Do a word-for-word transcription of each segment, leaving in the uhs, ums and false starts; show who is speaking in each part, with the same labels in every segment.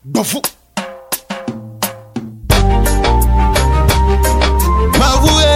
Speaker 1: Bafou. Bavoué,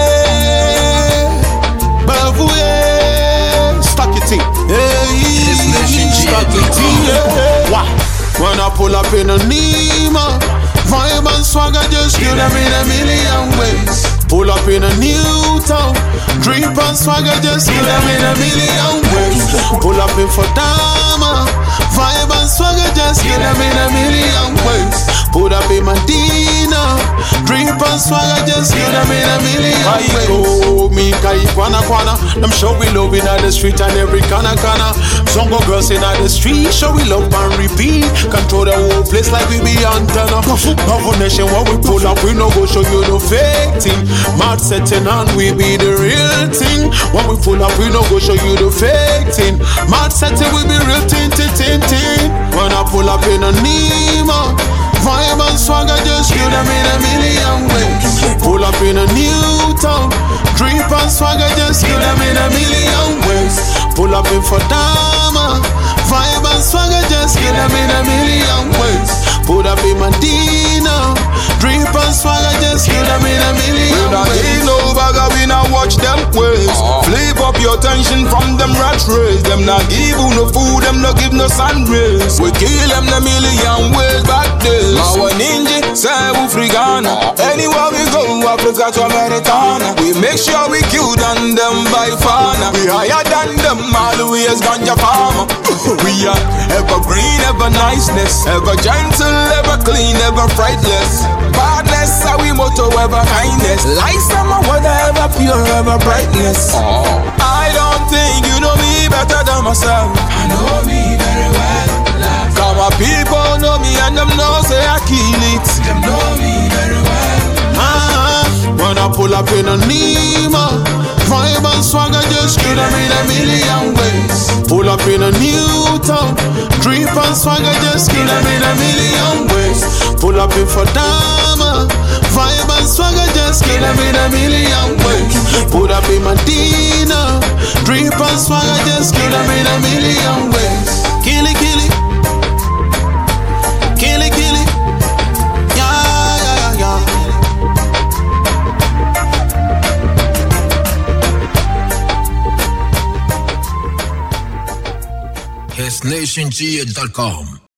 Speaker 1: bavoué, stack it in. Hey, stack it in. Wah. When I pull up in a Nima, vibe and swagger just kill them in a million ways. Pull up in a new town, drip and swagger just kill them in a million ways. Pull up in Fodama, vibe and swagger just kill them in a million ways. Pull up in Medina, drip and swagger just kill them in a million ways. Oh, me kai kwana kwana, them show we love in the street and every corner corner. Zongo girls in the street, show we love and repeat. Control the whole place like we be antenna. Bavou Nation, when we pull up, we no go show you the fake thing. Mad setting and we be the real thing. When we pull up, we no go show you the fake thing. Mad setting, we be real tin tin tin tin. When I pull up in a Nima, vibe and swagger just kill them in a million ways. Pull up in a new town, drip and swagger just kill them in a million ways. Pull up in Fodama, vibe and swagger just kill them in a million ways. Pull up in Medina, drip and swagger just kill them in a million ways.
Speaker 2: We no bagger, we now watch them ways. Flip up your tension from them rat race. Them not give you no food, them not give no sun rays. We kill them the million ways back days. Our ninja, say we frigana. Anywhere we go, Africa to Americana. We make sure we kill them, them by fana. We higher than them, always ganja farmer. We are ever green, ever niceness, ever gentle, ever clean, ever frightless. Badness, how we motto, ever kindness. Light summer weather, ever pure, ever brightness. Oh. I don't think you know me better than myself.
Speaker 3: I know me very well.
Speaker 2: Cause my people know me and them know say I kill it.
Speaker 3: Them know me very well.
Speaker 1: Ah, when I pull up in a Nima, vibe and swagger just kill them in a million ways. Pull up in a new town, drip and swagger just kill them in a million ways. Pull up in Fodama, vibe and swagger just kill them in a million ways. Pull up in Medina, drip and swagger just kill them in a million ways. Kill it, kill it, kill it, kill it, yeah, yeah, yeah,
Speaker 4: yeah. His Nation G dot com